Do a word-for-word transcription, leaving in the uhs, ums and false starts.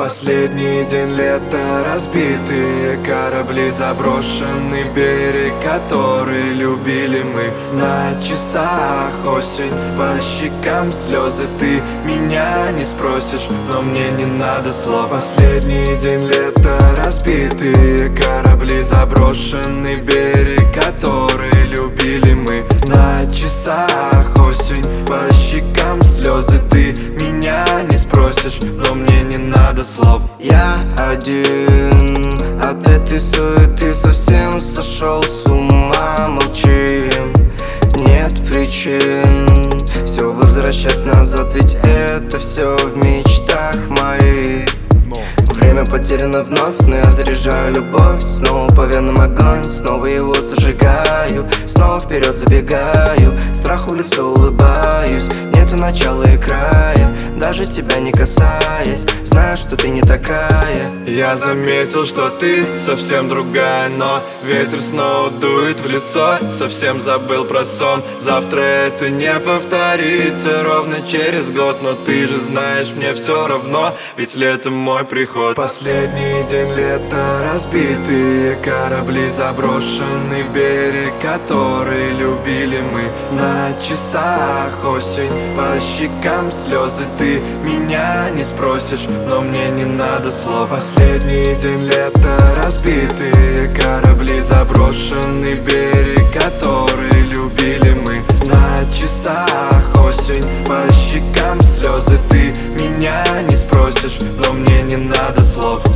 Последний день лета, разбитые корабли, заброшенный берег, который любили мы. На часах осень, по щекам слезы, ты меня не спросишь, но мне не надо слов. Последний день лета, разбитые корабли, заброшенный берег, который любили мы. На часах осень, по щекам слезы, ты меня не спросишь, но мне не надо слов. Я один от этой суеты совсем сошел с ума. Молчим, нет причин все возвращать назад, ведь это все в мечтах моих. Время потеряно вновь, но я заряжаю любовь. Снова по венам огонь, снова его зажигаю. Снова вперед забегаю, страху в лицо улыбаюсь. Нету начала и края, даже тебя не касаясь. Знаю, что ты не такая. Я заметил, что ты совсем другая, но ветер снова дует в лицо. Совсем забыл про сон, завтра это не повторится. Ровно через год, но ты же знаешь, мне все равно, ведь летом мой приход. Последний день лета, разбитые корабли, заброшенный берег, который любили мы. На часах осень, по щекам слезы, ты меня не спросишь, но мне не надо слов. Последний день лета, разбитые корабли, заброшенный берег, который любили мы. На часах осень, по щекам слезы, ты меня не спросишь, но мне не надо слов.